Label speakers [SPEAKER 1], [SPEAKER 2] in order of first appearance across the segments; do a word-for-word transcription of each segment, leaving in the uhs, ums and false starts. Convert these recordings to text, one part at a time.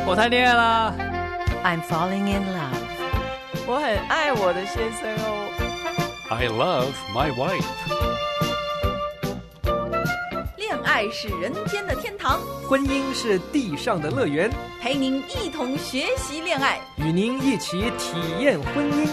[SPEAKER 1] 我谈恋爱啦
[SPEAKER 2] I'm falling in love.
[SPEAKER 3] 我很爱我的先生哦。
[SPEAKER 4] I love my wife.
[SPEAKER 5] 恋爱是人间的天堂，
[SPEAKER 1] 婚姻是地上的乐园，
[SPEAKER 5] 陪您一同学习恋爱，
[SPEAKER 1] 与您一起体验婚姻。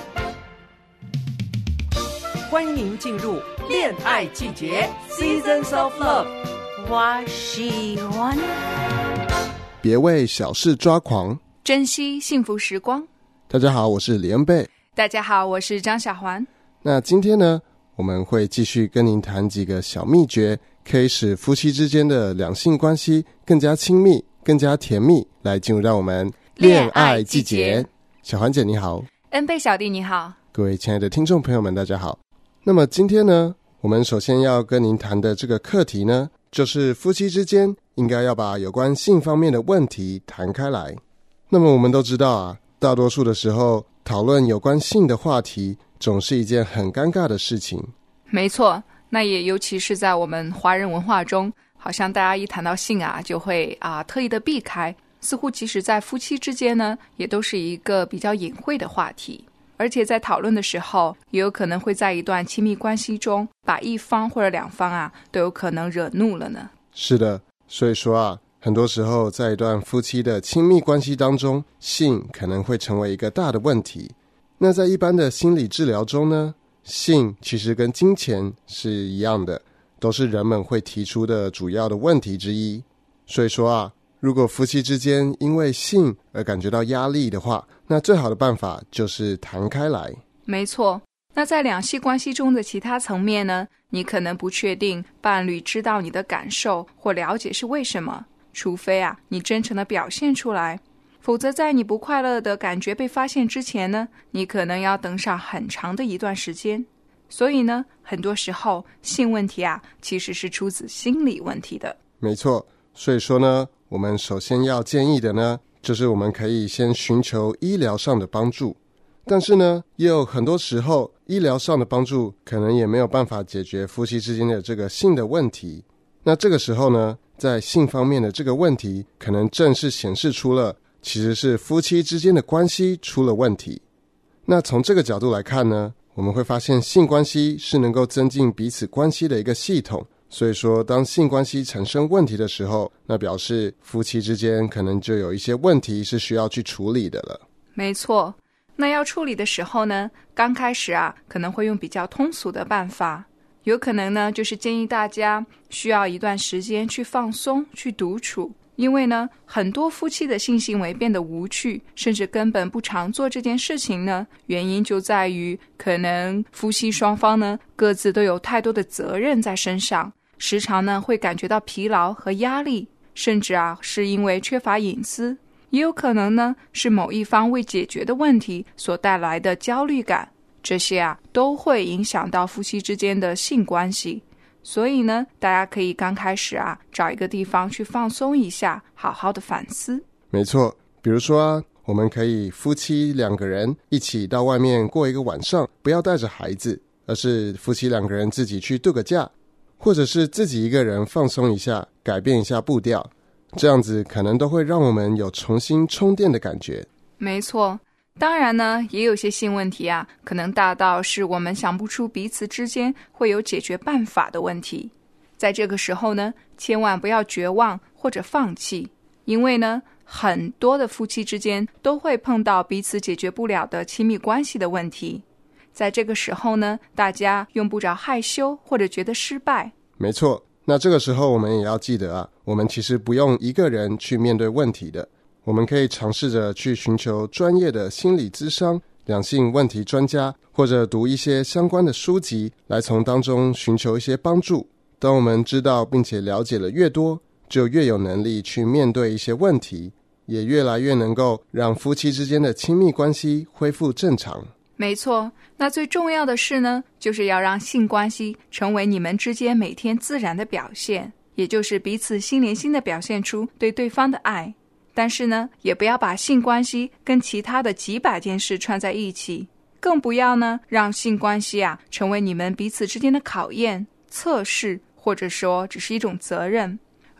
[SPEAKER 1] 欢迎您进入恋爱季节 Seasons of Love。
[SPEAKER 2] 我喜欢
[SPEAKER 6] 别为小事抓狂，
[SPEAKER 7] 珍惜幸福时光。
[SPEAKER 6] 大家好，我是李恩贝。
[SPEAKER 7] 大家好，我是张小环。
[SPEAKER 6] 那今天呢，我们会继续跟您谈几个小秘诀，可以使夫妻之间的两性关系更加亲密，更加甜蜜，来进入到我们恋爱季节。小环姐你好。
[SPEAKER 7] 恩贝小弟你好。
[SPEAKER 6] 各位亲爱的听众朋友们大家好。那么今天呢，我们首先要跟您谈的这个课题呢，就是夫妻之间应该要把有关性方面的问题谈开来。那么我们都知道啊，大多数的时候讨论有关性的话题总是一件很尴尬的事情。
[SPEAKER 7] 没错，那也尤其是在我们华人文化中，好像大家一谈到性啊就会啊特意的避开，似乎即使在夫妻之间呢也都是一个比较隐晦的话题，而且在讨论的时候也有可能会在一段亲密关系中把一方或者两方啊都有可能惹怒了呢。
[SPEAKER 6] 是的，所以说啊，很多时候在一段夫妻的亲密关系当中，性可能会成为一个大的问题。那在一般的心理治疗中呢，性其实跟金钱是一样的，都是人们会提出的主要的问题之一。所以说啊，如果夫妻之间因为性而感觉到压力的话，那最好的办法就是谈开来。
[SPEAKER 7] 没错，那在两性关系中的其他层面呢，你可能不确定伴侣知道你的感受或了解是为什么，除非啊你真诚地表现出来，否则在你不快乐的感觉被发现之前呢，你可能要等上很长的一段时间。所以呢，很多时候性问题啊其实是出自心理问题的。
[SPEAKER 6] 没错，所以说呢，我们首先要建议的呢，就是我们可以先寻求医疗上的帮助。但是呢，也有很多时候医疗上的帮助可能也没有办法解决夫妻之间的这个性的问题。那这个时候呢，在性方面的这个问题可能正是显示出了其实是夫妻之间的关系出了问题。那从这个角度来看呢，我们会发现性关系是能够增进彼此关系的一个系统。所以说当性关系产生问题的时候，那表示夫妻之间可能就有一些问题是需要去处理的了。
[SPEAKER 7] 没错，那要处理的时候呢，刚开始啊可能会用比较通俗的办法，有可能呢就是建议大家需要一段时间去放松，去独处。因为呢，很多夫妻的性行为变得无趣，甚至根本不常做这件事情呢，原因就在于可能夫妻双方呢各自都有太多的责任在身上，时常呢会感觉到疲劳和压力，甚至啊是因为缺乏隐私，也有可能呢是某一方未解决的问题所带来的焦虑感，这些啊都会影响到夫妻之间的性关系。所以呢，大家可以刚开始啊找一个地方去放松一下，好好的反思。
[SPEAKER 6] 没错，比如说啊，我们可以夫妻两个人一起到外面过一个晚上，不要带着孩子，而是夫妻两个人自己去度个假，或者是自己一个人放松一下，改变一下步调，这样子可能都会让我们有重新充电的感觉。
[SPEAKER 7] 没错，当然呢，也有些性问题啊，可能大到是我们想不出彼此之间会有解决办法的问题。在这个时候呢，千万不要绝望或者放弃，因为呢，很多的夫妻之间都会碰到彼此解决不了的亲密关系的问题。在这个时候呢，大家用不着害羞或者觉得失败。
[SPEAKER 6] 没错，那这个时候我们也要记得啊，我们其实不用一个人去面对问题的，我们可以尝试着去寻求专业的心理咨商、两性问题专家，或者读一些相关的书籍，来从当中寻求一些帮助。当我们知道并且了解了越多，就越有能力去面对一些问题，也越来越能够让夫妻之间的亲密关系恢复正常。
[SPEAKER 7] 没错，那最重要的是呢，就是要让性关系成为你们之间每天自然的表现，也就是彼此心连心的表现出对对方的爱。但是呢，也不要把性关系跟其他的几百件事串在一起，更不要呢让性关系啊成为你们彼此之间的考验、测试，或者说只是一种责任，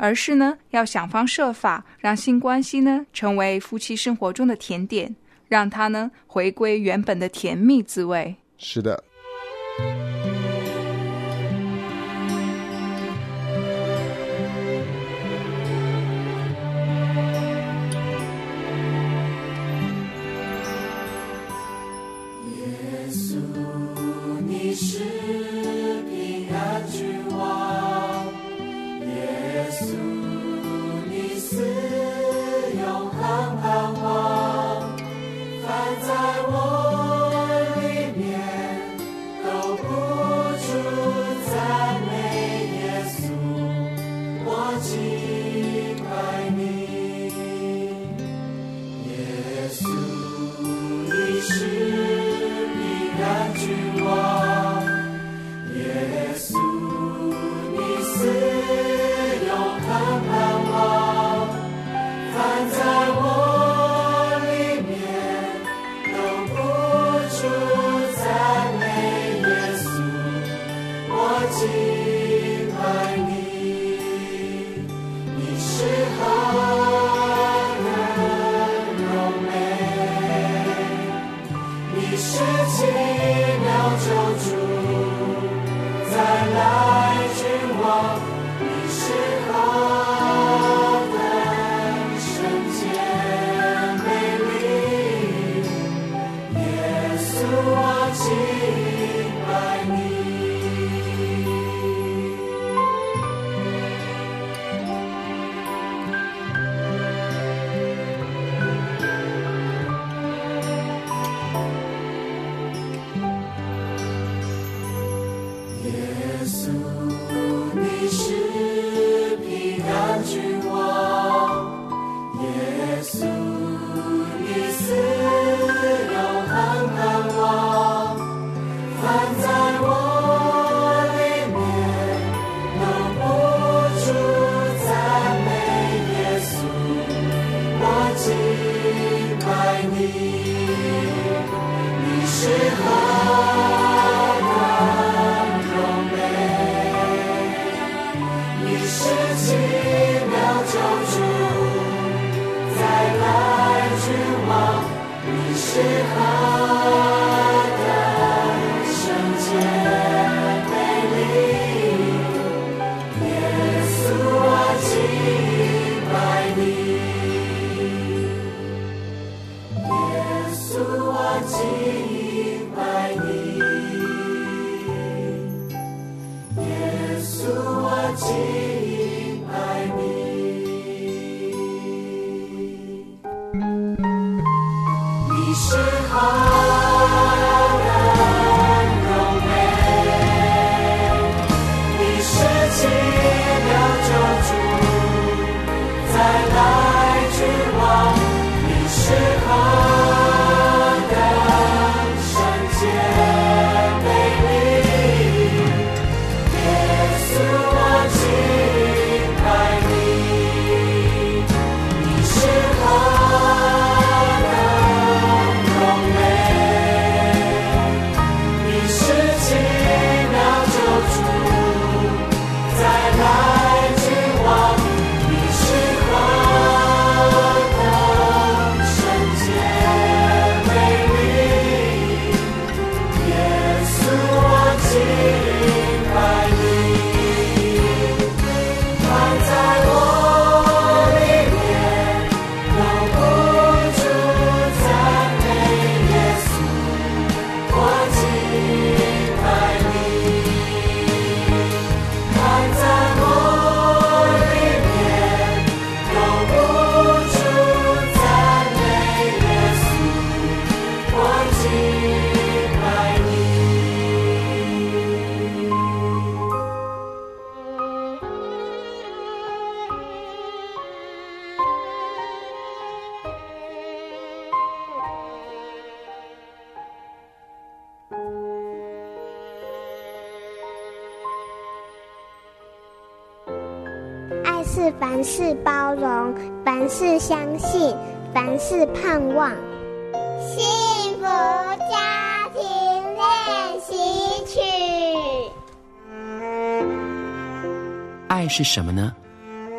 [SPEAKER 7] 而是呢要想方设法让性关系呢成为夫妻生活中的甜点，让它呢回归原本的甜蜜滋味。
[SPEAKER 6] 是的。
[SPEAKER 8] 爱是凡事包容，凡事相信，凡事盼望。幸福家庭练习曲。
[SPEAKER 9] 爱是什么呢？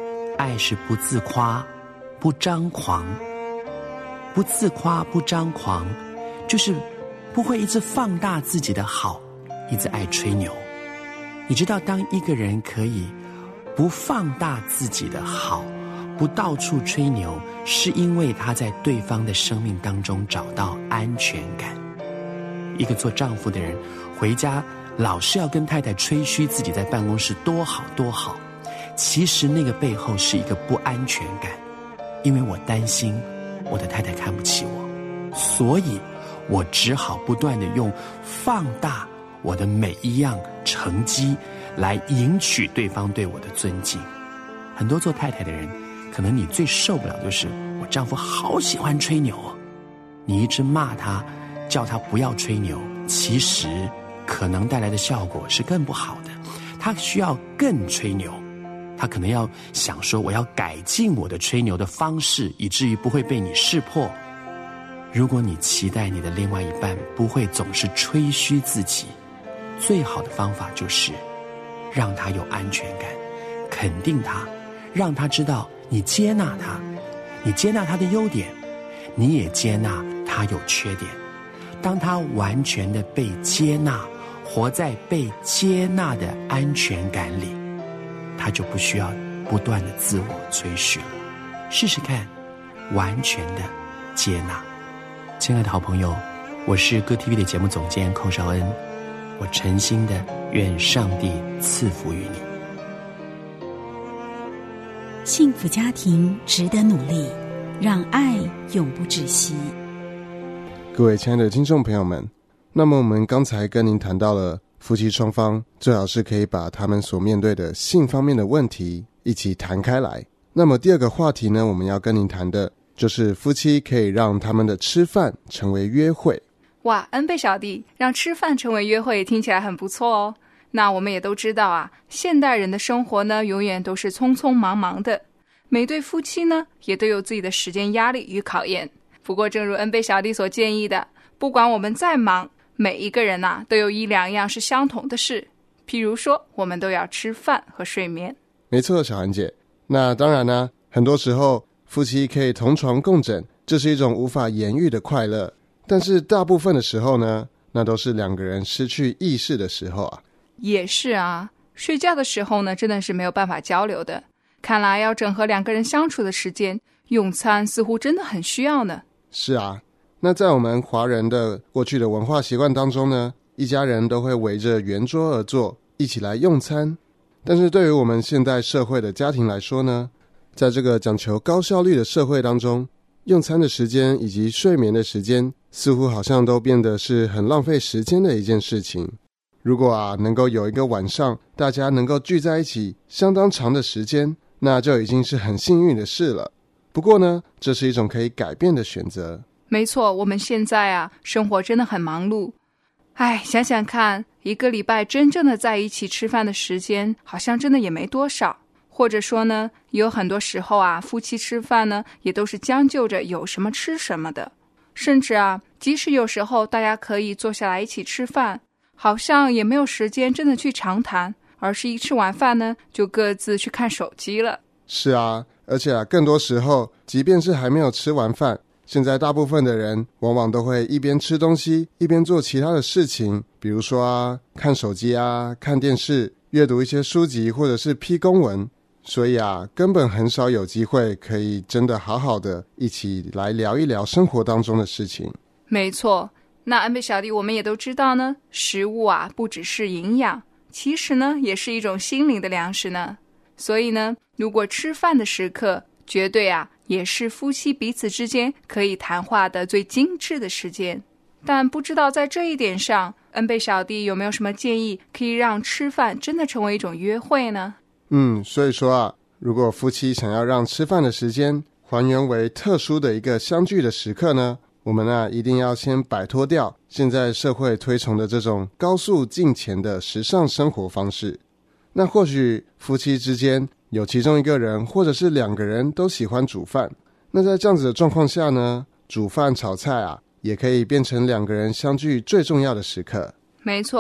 [SPEAKER 9] 爱是不自夸，不张狂。不自夸，不张狂，就是不会一直放大自己的好，一直爱吹牛。你知道，当一个人可以不放大自己的好，不到处吹牛，是因为他在对方的生命当中找到安全感。一个做丈夫的人回家老是要跟太太吹嘘自己在办公室多好多好，其实那个背后是一个不安全感，因为我担心我的太太看不起我，所以我只好不断地用放大我的每一样成绩来赢取对方对我的尊敬。很多做太太的人，可能你最受不了就是我丈夫好喜欢吹牛哦，你一直骂他，叫他不要吹牛，其实可能带来的效果是更不好的。他需要更吹牛，他可能要想说我要改进我的吹牛的方式，以至于不会被你识破。如果你期待你的另外一半不会总是吹嘘自己，最好的方法就是让他有安全感，肯定他，让他知道你接纳他，你接纳他的优点，你也接纳他有缺点。当他完全的被接纳，活在被接纳的安全感里，他就不需要不断的自我吹嘘了。试试看，完全的接纳。亲爱的好朋友，我是歌 T V 的节目总监寇绍恩，我诚心的愿上帝赐福于你。
[SPEAKER 10] 幸福家庭值得努力，让爱永不止息。
[SPEAKER 6] 各位亲爱的听众朋友们，那么我们刚才跟您谈到了夫妻双方最好是可以把他们所面对的性方面的问题一起谈开来。那么第二个话题呢，我们要跟您谈的就是夫妻可以让他们的吃饭成为约会。
[SPEAKER 7] 哇，恩贝小弟，让吃饭成为约会听起来很不错哦。那我们也都知道啊，现代人的生活呢，永远都是匆匆忙忙的，每对夫妻呢，也都有自己的时间压力与考验。不过正如恩贝小弟所建议的，不管我们再忙，每一个人啊，都有一两样是相同的事，譬如说我们都要吃饭和睡眠。
[SPEAKER 6] 没错，小涵姐。那当然呢，很多时候夫妻可以同床共枕，这是一种无法言喻的快乐，但是大部分的时候呢，那都是两个人失去意识的时候啊。
[SPEAKER 7] 也是啊，睡觉的时候呢，真的是没有办法交流的。看来要整合两个人相处的时间，用餐似乎真的很需要呢。
[SPEAKER 6] 是啊，那在我们华人的过去的文化习惯当中呢，一家人都会围着圆桌而坐，一起来用餐。但是对于我们现代社会的家庭来说呢，在这个讲求高效率的社会当中，用餐的时间以及睡眠的时间似乎好像都变得是很浪费时间的一件事情。如果啊能够有一个晚上大家能够聚在一起相当长的时间，那就已经是很幸运的事了。不过呢，这是一种可以改变的选择。
[SPEAKER 7] 没错，我们现在啊生活真的很忙碌。哎，想想看，一个礼拜真正的在一起吃饭的时间好像真的也没多少。或者说呢，有很多时候啊，夫妻吃饭呢也都是将就着有什么吃什么的。甚至啊，即使有时候大家可以坐下来一起吃饭，好像也没有时间真的去长谈，而是一吃完饭呢就各自去看手机了。
[SPEAKER 6] 是啊，而且啊，更多时候即便是还没有吃完饭，现在大部分的人往往都会一边吃东西一边做其他的事情，比如说啊看手机啊，看电视，阅读一些书籍，或者是批公文。所以啊，根本很少有机会可以真的好好的一起来聊一聊生活当中的事情。
[SPEAKER 7] 没错，那安贝小弟，我们也都知道呢，食物啊不只是营养，其实呢也是一种心灵的粮食呢。所以呢，如果吃饭的时刻，绝对啊也是夫妻彼此之间可以谈话的最精致的时间。但不知道在这一点上，恩贝小弟有没有什么建议，可以让吃饭真的成为一种约会呢？
[SPEAKER 6] 嗯，所以说啊，如果夫妻想要让吃饭的时间还原为特殊的一个相聚的时刻呢，我们啊一定要先摆脱掉现在社会推崇的这种高速进钱的时尚生活方式。那或许夫妻之间有其中一个人或者是两个人都喜欢煮饭，那在这样子的状况下呢，煮饭炒菜啊也可以变成两个人相聚最重要的时刻。
[SPEAKER 7] 没错，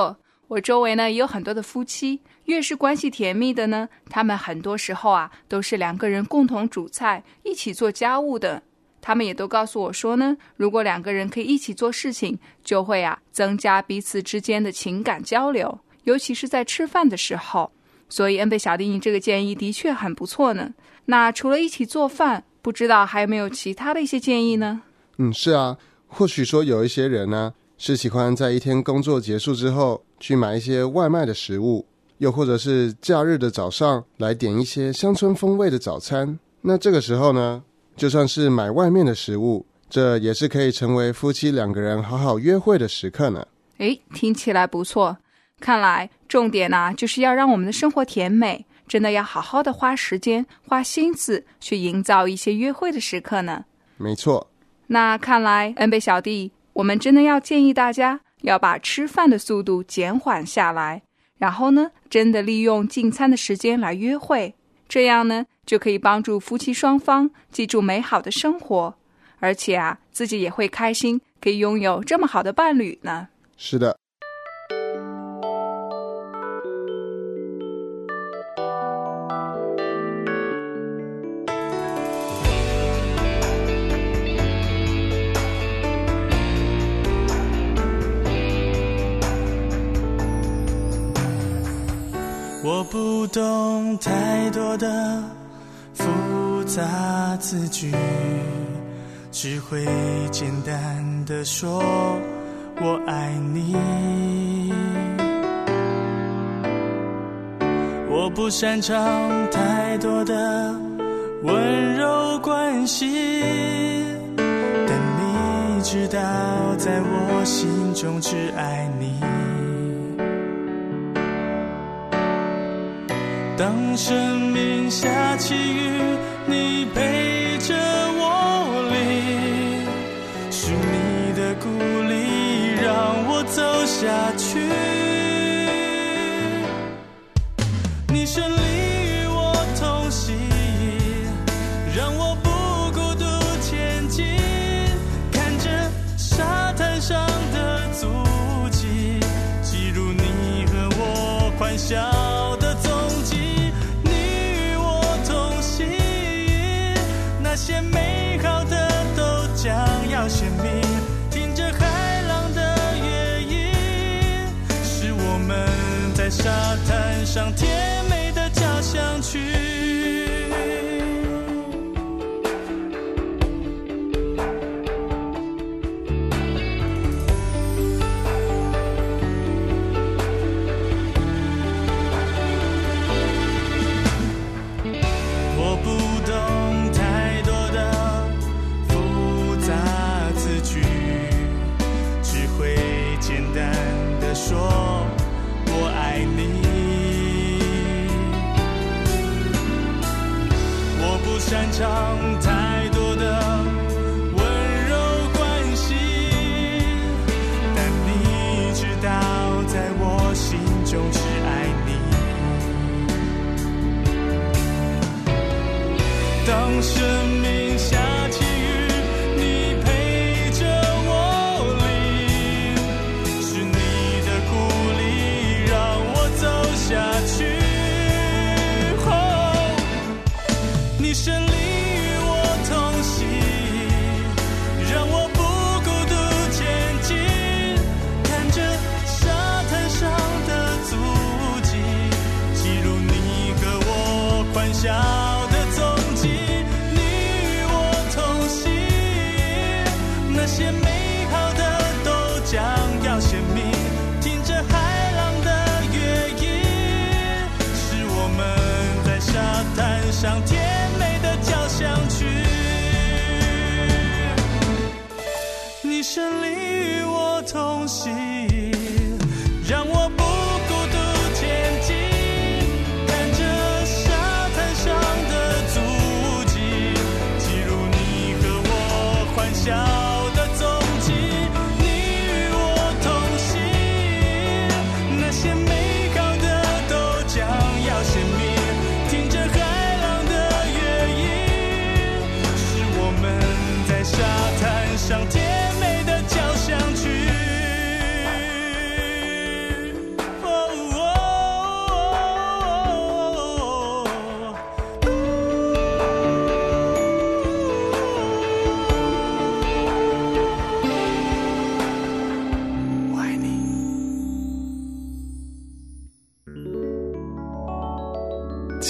[SPEAKER 7] 我周围呢也有很多的夫妻，越是关系甜蜜的呢，他们很多时候啊都是两个人共同煮菜，一起做家务的。他们也都告诉我说呢，如果两个人可以一起做事情，就会啊增加彼此之间的情感交流，尤其是在吃饭的时候。所以恩贝小弟你这个建议的确很不错呢。那除了一起做饭，不知道还有没有其他的一些建议呢？
[SPEAKER 6] 嗯，是啊，或许说有一些人呢是喜欢在一天工作结束之后去买一些外卖的食物，又或者是假日的早上来点一些乡村风味的早餐。那这个时候呢，就算是买外面的食物，这也是可以成为夫妻两个人好好约会的时刻呢。
[SPEAKER 7] 诶，听起来不错。看来重点啊，就是要让我们的生活甜美，真的要好好的花时间花心思去营造一些约会的时刻呢。
[SPEAKER 6] 没错。
[SPEAKER 7] 那看来恩贝小弟，我们真的要建议大家要把吃饭的速度减缓下来，然后呢真的利用进餐的时间来约会，这样呢就可以帮助夫妻双方记住美好的生活，而且啊自己也会开心，可以拥有这么好的伴侣呢。
[SPEAKER 6] 是的。
[SPEAKER 11] 我不懂太多的复杂字句，只会简单地说我爱你。我不擅长太多的温柔关系，但你知道在我心中只爱你。当生命下起雨，你陪着我淋，是你的鼓励让我走下去。你胜利与我同行，让我不孤独前进，看着沙滩上的足迹，记录你和我欢笑的踪迹。那些美好的都将要显明，听着海浪的乐音，是我们在沙滩上甜美的交响曲。我不懂太多的复杂字句，只会简单地说我爱你。我不擅长太多的温柔关系，但你知道在我心中只爱你。当生命下起雨，你陪着我淋，是你的鼓励让我走下去。哦，你胜利与我同行，让我不孤独前进，看着沙滩上的足迹，记录你和我欢笑的踪迹。那些美好的都将要显明，听着海浪的乐音，是我们在沙滩上甜美的交响曲。你胜利与我同行，让我不孤独前进，看着沙滩上的足迹，记录你和我欢笑。上甜美的交响曲，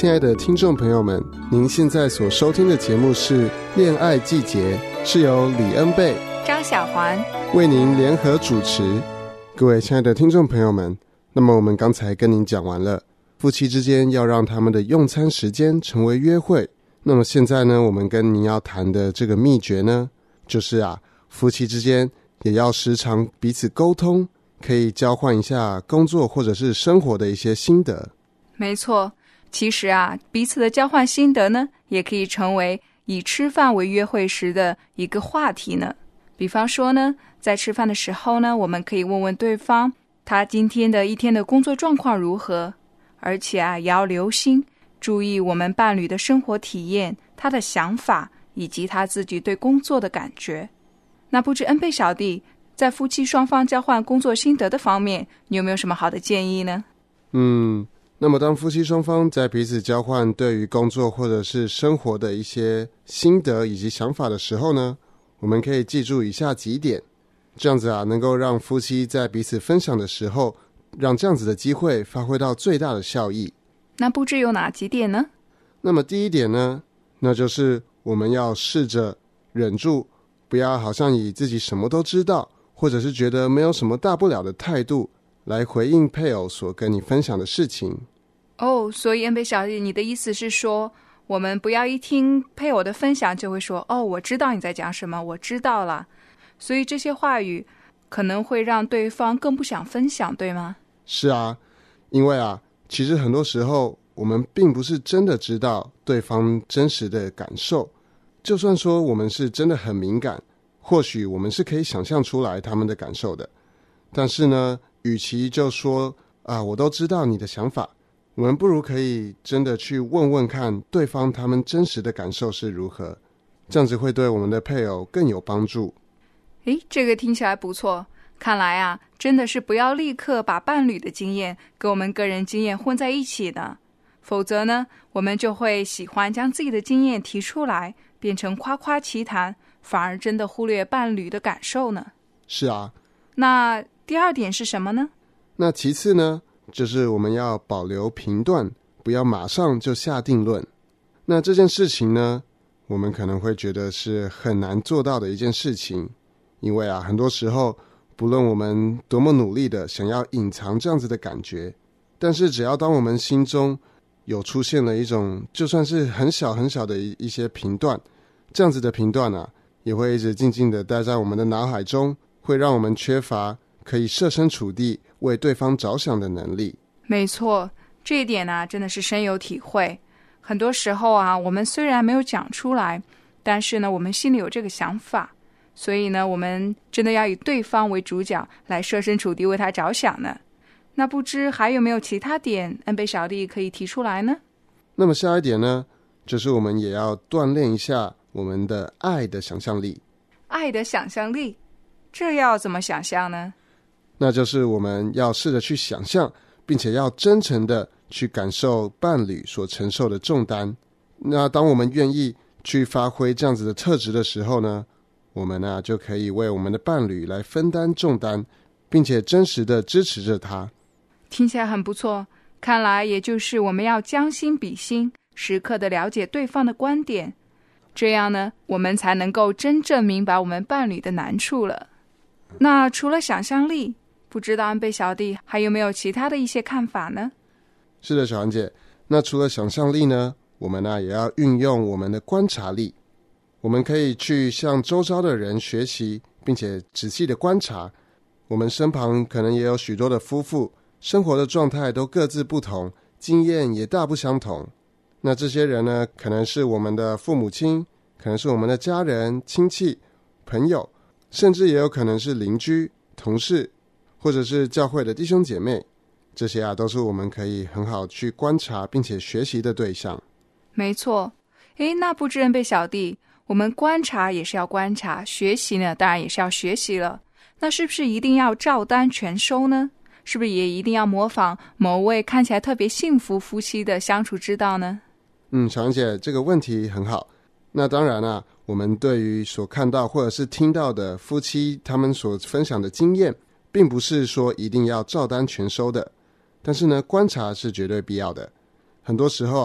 [SPEAKER 6] 亲爱的听众朋友们，您现在所收听的节目是《恋爱季节》，是由李恩贝、
[SPEAKER 7] 张小环
[SPEAKER 6] 为您联合主持。各位亲爱的听众朋友们，那么我们刚才跟您讲完了夫妻之间要让他们的用餐时间成为约会，那么现在呢，我们跟您要谈的这个秘诀呢，就是啊，夫妻之间也要时常彼此沟通，可以交换一下工作或者是生活的一些心得。
[SPEAKER 7] 没错，其实啊，彼此的交换心得呢，也可以成为以吃饭为约会时的一个话题呢。比方说呢，在吃饭的时候呢，我们可以问问对方他今天的一天的工作状况如何，而且啊，也要留心注意我们伴侣的生活体验，他的想法以及他自己对工作的感觉。那不知恩贝小弟在夫妻双方交换工作心得的方面，你有没有什么好的建议呢？
[SPEAKER 6] 嗯，那么当夫妻双方在彼此交换对于工作或者是生活的一些心得以及想法的时候呢，我们可以记住以下几点，这样子啊，能够让夫妻在彼此分享的时候，让这样子的机会发挥到最大的效益。
[SPEAKER 7] 那不知有哪几点呢？
[SPEAKER 6] 那么第一点呢，那就是我们要试着忍住，不要好像以自己什么都知道，或者是觉得没有什么大不了的态度来回应配偶所跟你分享的事情。
[SPEAKER 7] 哦，所以恩贝小姐，你的意思是说，我们不要一听配偶的分享就会说，哦，我知道你在讲什么，我知道了。所以这些话语可能会让对方更不想分享，对吗？
[SPEAKER 6] 是啊，因为啊，其实很多时候我们并不是真的知道对方真实的感受，就算说我们是真的很敏感，或许我们是可以想象出来他们的感受的，但是呢，与其就说啊，我都知道你的想法，我们不如可以真的去问问看对方他们真实的感受是如何，这样子会对我们的配偶更有帮助。
[SPEAKER 7] 诶，这个听起来不错。看来啊，真的是不要立刻把伴侣的经验跟我们个人经验混在一起的，否则呢，我们就会喜欢将自己的经验提出来，变成夸夸其谈，反而真的忽略伴侣的感受呢。
[SPEAKER 6] 是啊。
[SPEAKER 7] 那第二点是什么呢？
[SPEAKER 6] 那其次呢，就是我们要保留评断，不要马上就下定论。那这件事情呢，我们可能会觉得是很难做到的一件事情，因为啊，很多时候不论我们多么努力的想要隐藏这样子的感觉，但是只要当我们心中有出现了一种就算是很小很小的一些评断，这样子的评断啊，也会一直静静的待在我们的脑海中，会让我们缺乏可以设身处地为对方着想的能力。
[SPEAKER 7] 没错，这一点啊，真的是深有体会。很多时候啊，我们虽然没有讲出来，但是呢，我们心里有这个想法，所以呢，我们真的要以对方为主角，来设身处地为他着想呢。那不知还有没有其他点恩贝小弟可以提出来呢？
[SPEAKER 6] 那么下一点呢，就是我们也要锻炼一下我们的爱的想象力。
[SPEAKER 7] 爱的想象力，这要怎么想象呢？
[SPEAKER 6] 那就是我们要试着去想象，并且要真诚的去感受伴侣所承受的重担。那当我们愿意去发挥这样子的特质的时候呢，我们呢就可以为我们的伴侣来分担重担，并且真实的支持着他。
[SPEAKER 7] 听起来很不错，看来也就是我们要将心比心，时刻的了解对方的观点，这样呢，我们才能够真正明白我们伴侣的难处了。那除了想象力，不知道恩贝小弟还有没有其他的一些看法呢？
[SPEAKER 6] 是的，小安姐，那除了想象力呢，我们呢也要运用我们的观察力。我们可以去向周遭的人学习，并且仔细的观察。我们身旁可能也有许多的夫妇，生活的状态都各自不同，经验也大不相同。那这些人呢，可能是我们的父母亲，可能是我们的家人、亲戚、朋友，甚至也有可能是邻居、同事，或者是教会的弟兄姐妹。这些啊，都是我们可以很好去观察并且学习的对象。
[SPEAKER 7] 没错。诶，那不知恩贝小弟，我们观察也是要观察，学习呢当然也是要学习了，那是不是一定要照单全收呢？是不是也一定要模仿某位看起来特别幸福夫妻的相处之道呢？
[SPEAKER 6] 嗯，小杨姐，这个问题很好。那当然啊，我们对于所看到或者是听到的夫妻他们所分享的经验，并不是说一定要照单全收的，但是呢，观察是绝对必要的。很多时候啊，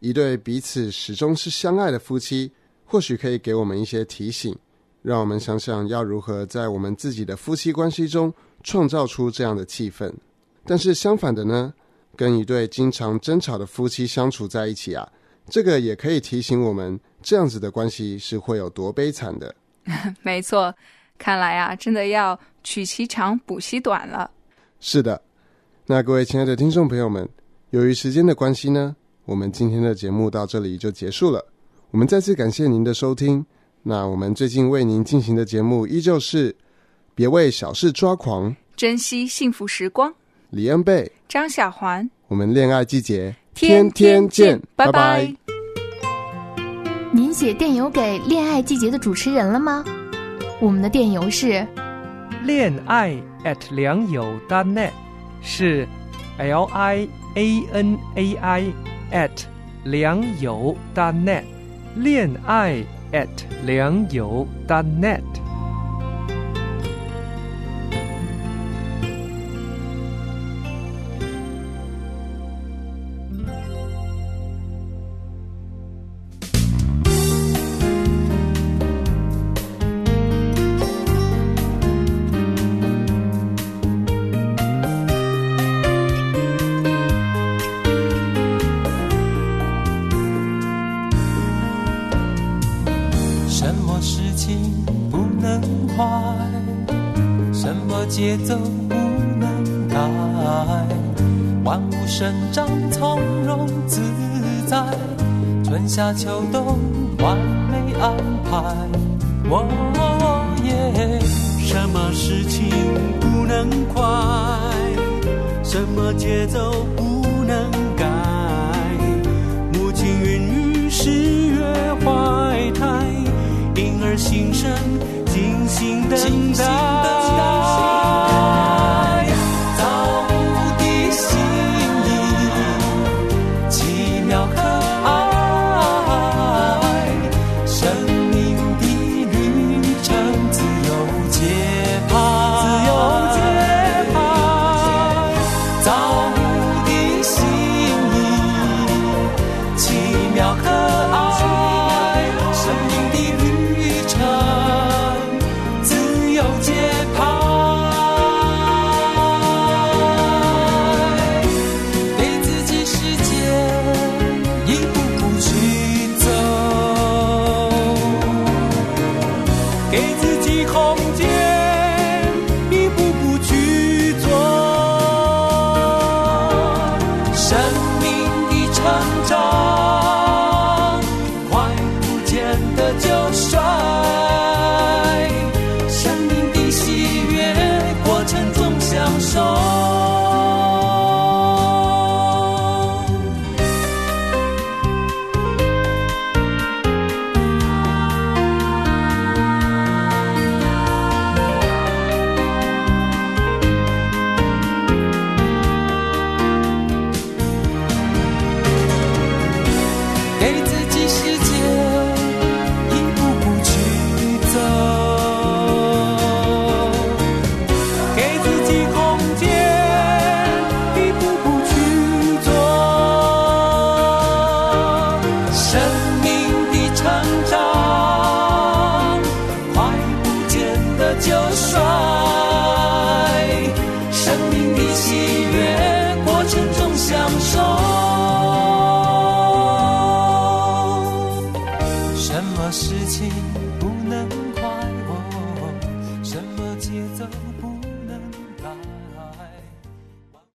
[SPEAKER 6] 一对彼此始终是相爱的夫妻，或许可以给我们一些提醒，让我们想想要如何在我们自己的夫妻关系中创造出这样的气氛。但是相反的呢，跟一对经常争吵的夫妻相处在一起啊，这个也可以提醒我们，这样子的关系是会有多悲惨的。
[SPEAKER 7] 没错，看来啊，真的要取其长补其短了。
[SPEAKER 6] 是的，那各位亲爱的听众朋友们，由于时间的关系呢，我们今天的节目到这里就结束了。我们再次感谢您的收听。那我们最近为您进行的节目依旧是别为小事抓狂，
[SPEAKER 7] 珍惜幸福时光。
[SPEAKER 6] 李恩贝、
[SPEAKER 7] 张小环，
[SPEAKER 6] 我们恋爱季节
[SPEAKER 7] 天天见，拜拜。
[SPEAKER 12] 您写电邮给恋爱季节的主持人了吗？我们的电邮是
[SPEAKER 1] 恋爱 at 良友 .net， 是 L I A N A I at 良友 .net， 恋爱 at 良友 .net。
[SPEAKER 11] 节奏不能改，万物生长从容自在，春夏秋冬完美安排。哦耶！什么事情不能快？什么节奏不能改？母亲孕育十月怀胎，婴儿新生精心等待。 事情不能快，哦，什么节奏不